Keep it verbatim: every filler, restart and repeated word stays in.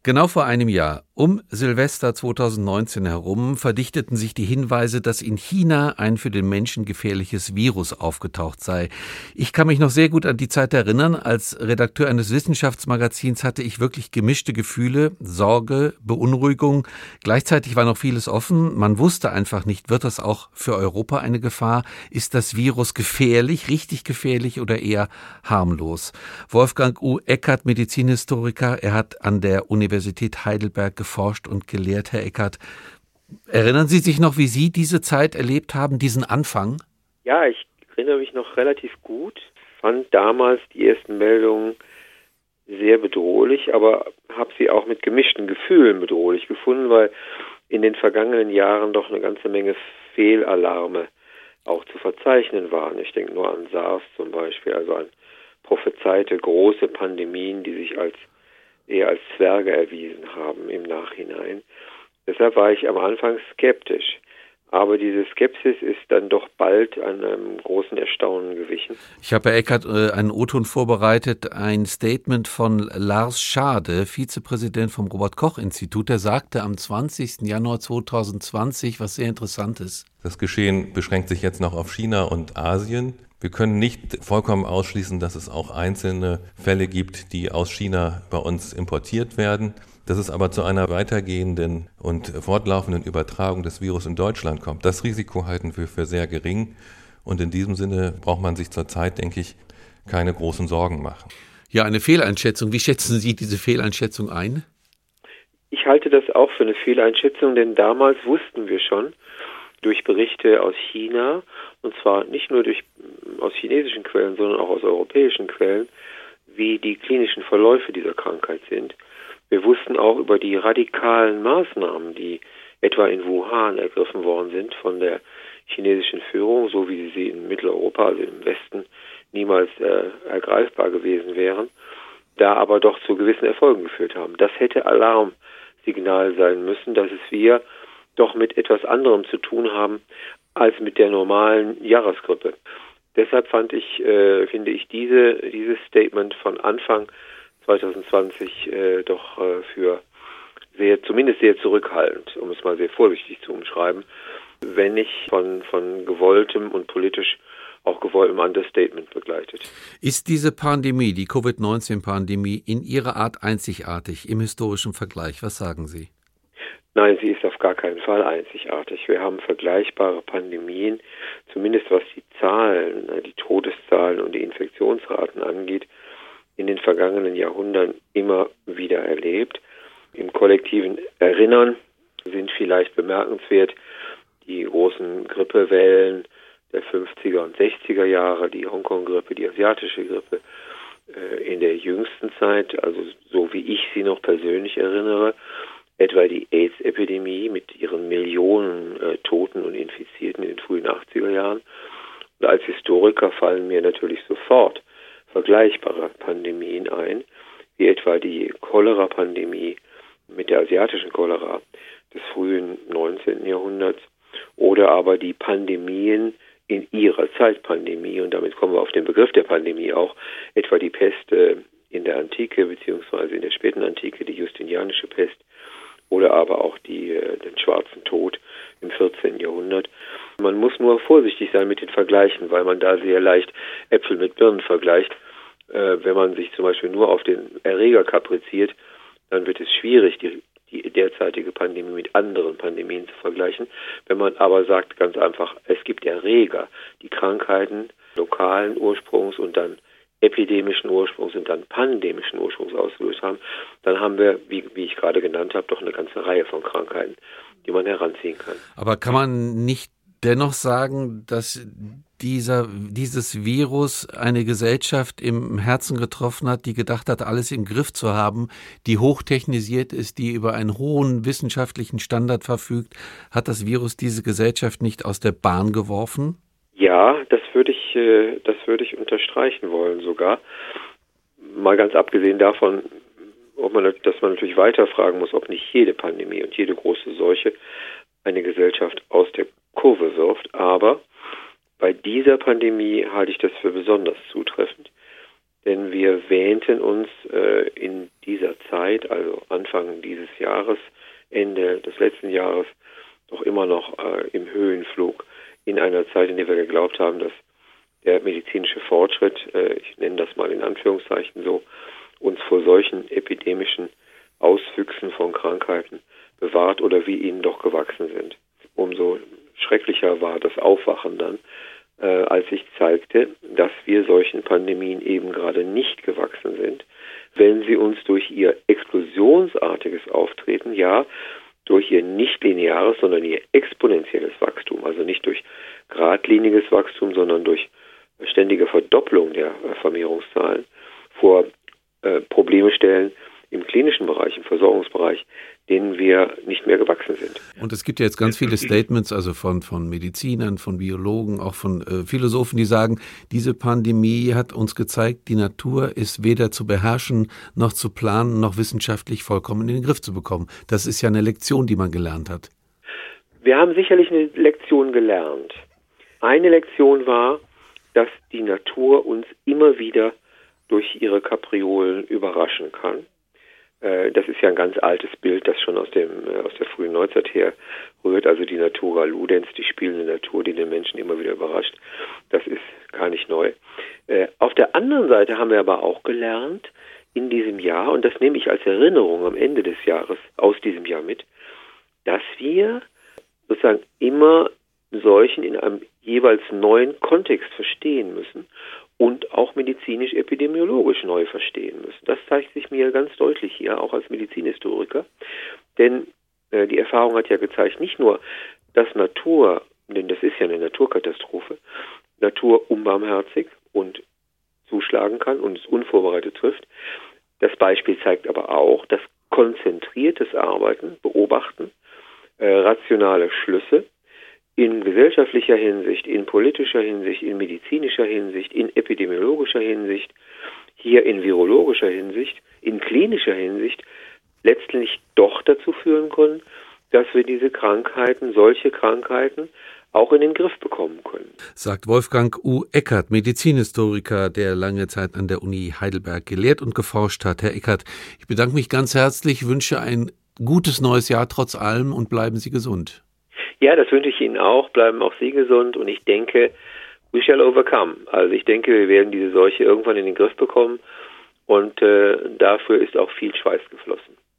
Genau vor einem Jahr, um Silvester zweitausendneunzehn herum, verdichteten sich die Hinweise, dass in China ein für den Menschen gefährliches Virus aufgetaucht sei. Ich kann mich noch sehr gut an die Zeit erinnern. Als Redakteur eines Wissenschaftsmagazins hatte ich wirklich gemischte Gefühle, Sorge, Beunruhigung. Gleichzeitig war noch vieles offen. Man wusste einfach nicht, wird das auch für Europa eine Gefahr? Ist das Virus gefährlich, richtig gefährlich oder eher harmlos? Wolfgang U. Eckert, Medizinhistoriker, er hat an der Universität Universität Heidelberg geforscht und gelehrt. Herr Eckert, erinnern Sie sich noch, wie Sie diese Zeit erlebt haben, diesen Anfang? Ja, ich erinnere mich noch relativ gut. Fand damals die ersten Meldungen sehr bedrohlich, aber habe sie auch mit gemischten Gefühlen bedrohlich gefunden, weil in den vergangenen Jahren doch eine ganze Menge Fehlalarme auch zu verzeichnen waren. Ich denke nur an SARS zum Beispiel, also an prophezeite große Pandemien, die sich als eher als Zwerge erwiesen haben im Nachhinein. Deshalb war ich am Anfang skeptisch. Aber diese Skepsis ist dann doch bald an einem großen Erstaunen gewichen. Ich habe, Herr Eckert, einen O-Ton vorbereitet, ein Statement von Lars Schade, Vizepräsident vom Robert-Koch-Institut. Der sagte am zwanzigsten Januar zweitausendzwanzig was sehr Interessantes. Das Geschehen beschränkt sich jetzt noch auf China und Asien. Wir können nicht vollkommen ausschließen, dass es auch einzelne Fälle gibt, die aus China bei uns importiert werden. Dass es aber zu einer weitergehenden und fortlaufenden Übertragung des Virus in Deutschland kommt, das Risiko halten wir für sehr gering. Und in diesem Sinne braucht man sich zurzeit, denke ich, keine großen Sorgen machen. Ja, eine Fehleinschätzung. Wie schätzen Sie diese Fehleinschätzung ein? Ich halte das auch für eine Fehleinschätzung, denn damals wussten wir schon durch Berichte aus China, und zwar nicht nur durch, aus chinesischen Quellen, sondern auch aus europäischen Quellen, wie die klinischen Verläufe dieser Krankheit sind. Wir wussten auch über die radikalen Maßnahmen, die etwa in Wuhan ergriffen worden sind von der chinesischen Führung, so wie sie in Mitteleuropa, also im Westen, niemals äh, ergreifbar gewesen wären, da aber doch zu gewissen Erfolgen geführt haben. Das hätte Alarmsignal sein müssen, dass es wir doch mit etwas anderem zu tun haben als mit der normalen Jahresgrippe. Deshalb fand ich, äh, finde ich diese, dieses Statement von Anfang zweitausendzwanzig äh, doch äh, für sehr, zumindest sehr zurückhaltend, um es mal sehr vorsichtig zu umschreiben, wenn nicht von, von gewolltem und politisch auch gewolltem Understatement begleitet. Ist diese Pandemie, die Covid neunzehn Pandemie, in ihrer Art einzigartig im historischen Vergleich? Was sagen Sie? Nein, sie ist auf gar keinen Fall einzigartig. Wir haben vergleichbare Pandemien, zumindest was die Zahlen, die Todeszahlen und die Infektionsraten angeht, in den vergangenen Jahrhunderten immer wieder erlebt. Im kollektiven Erinnern sind vielleicht bemerkenswert die großen Grippewellen der fünfziger und sechziger Jahre, die Hongkong-Grippe, die asiatische Grippe. In der jüngsten Zeit, also so wie ich sie noch persönlich erinnere, etwa die AIDS-Epidemie mit ihren Millionen äh, Toten und Infizierten in den frühen achtziger Jahren. Und als Historiker fallen mir natürlich sofort vergleichbare Pandemien ein, wie etwa die Cholera-Pandemie mit der asiatischen Cholera des frühen neunzehnten Jahrhunderts oder aber die Pandemien in ihrer Zeitpandemie, und damit kommen wir auf den Begriff der Pandemie auch, etwa die Pest äh, in der Antike beziehungsweise in der späten Antike, die Justinianische Pest, oder aber auch die, den schwarzen Tod im vierzehnten Jahrhundert. Man muss nur vorsichtig sein mit den Vergleichen, weil man da sehr leicht Äpfel mit Birnen vergleicht. Äh, wenn man sich zum Beispiel nur auf den Erreger kapriziert, dann wird es schwierig, die, die derzeitige Pandemie mit anderen Pandemien zu vergleichen. Wenn man aber sagt ganz einfach, es gibt Erreger, die Krankheiten lokalen Ursprungs und dann epidemischen Ursprungs und dann pandemischen Ursprungs ausgelöst haben, dann haben wir, wie, wie ich gerade genannt habe, doch eine ganze Reihe von Krankheiten, die man heranziehen kann. Aber kann man nicht dennoch sagen, dass dieser, dieses Virus eine Gesellschaft im Herzen getroffen hat, die gedacht hat, alles im Griff zu haben, die hochtechnisiert ist, die über einen hohen wissenschaftlichen Standard verfügt? Hat das Virus diese Gesellschaft nicht aus der Bahn geworfen? Ja, das würde ich, das würde ich unterstreichen wollen sogar. Mal ganz abgesehen davon, ob man, dass man natürlich weiter fragen muss, ob nicht jede Pandemie und jede große Seuche eine Gesellschaft aus der Kurve wirft. Aber bei dieser Pandemie halte ich das für besonders zutreffend. denn wir wähnten uns äh, in dieser Zeit, also Anfang dieses Jahres, Ende des letzten Jahres, doch immer noch äh, im Höhenflug, in einer Zeit, in der wir geglaubt haben, dass der medizinische Fortschritt, äh, ich nenne das mal in Anführungszeichen so, uns vor solchen epidemischen Auswüchsen von Krankheiten bewahrt oder wir ihnen doch gewachsen sind. Umso schrecklicher war das Aufwachen dann, äh, als sich zeigte, dass wir solchen Pandemien eben gerade nicht gewachsen sind, wenn sie uns durch ihr explosionsartiges Auftreten, ja, durch ihr nicht lineares, sondern ihr exponentielles Wachstum, also nicht durch geradliniges Wachstum, sondern durch ständige Verdopplung der Vermehrungszahlen, vor äh, Probleme stellen im klinischen Bereich, im Versorgungsbereich, denen wir nicht mehr gewachsen sind. Und es gibt ja jetzt ganz viele Statements, also von, von Medizinern, von Biologen, auch von äh, Philosophen, die sagen, diese Pandemie hat uns gezeigt, die Natur ist weder zu beherrschen, noch zu planen, noch wissenschaftlich vollkommen in den Griff zu bekommen. Das ist ja eine Lektion, die man gelernt hat. Wir haben sicherlich eine Lektion gelernt. Eine Lektion war, dass die Natur uns immer wieder durch ihre Kapriolen überraschen kann. Das ist ja ein ganz altes Bild, das schon aus dem aus der frühen Neuzeit her rührt, also die Natura Ludens, die spielende Natur, die den Menschen immer wieder überrascht. Das ist gar nicht neu. Auf der anderen Seite haben wir aber auch gelernt in diesem Jahr, und das nehme ich als Erinnerung am Ende des Jahres aus diesem Jahr mit, dass wir sozusagen immer Seuchen in einem jeweils neuen Kontext verstehen müssen und auch medizinisch-epidemiologisch neu verstehen müssen. Das zeigt sich mir ganz deutlich hier, auch als Medizinhistoriker. Denn äh, die Erfahrung hat ja gezeigt, nicht nur, dass Natur, denn das ist ja eine Naturkatastrophe, Natur unbarmherzig und zuschlagen kann und es unvorbereitet trifft. Das Beispiel zeigt aber auch, dass konzentriertes Arbeiten, Beobachten, äh, rationale Schlüsse, in gesellschaftlicher Hinsicht, in politischer Hinsicht, in medizinischer Hinsicht, in epidemiologischer Hinsicht, hier in virologischer Hinsicht, in klinischer Hinsicht letztlich doch dazu führen können, dass wir diese Krankheiten, solche Krankheiten, auch in den Griff bekommen können. Sagt Wolfgang U. Eckert, Medizinhistoriker, der lange Zeit an der Uni Heidelberg gelehrt und geforscht hat. Herr Eckert, ich bedanke mich ganz herzlich, wünsche ein gutes neues Jahr trotz allem und bleiben Sie gesund. Ja, das wünsche ich Ihnen auch. Bleiben auch Sie gesund. Und ich denke, we shall overcome. Also ich denke, wir werden diese Seuche irgendwann in den Griff bekommen. Und äh, dafür ist auch viel Schweiß geflossen.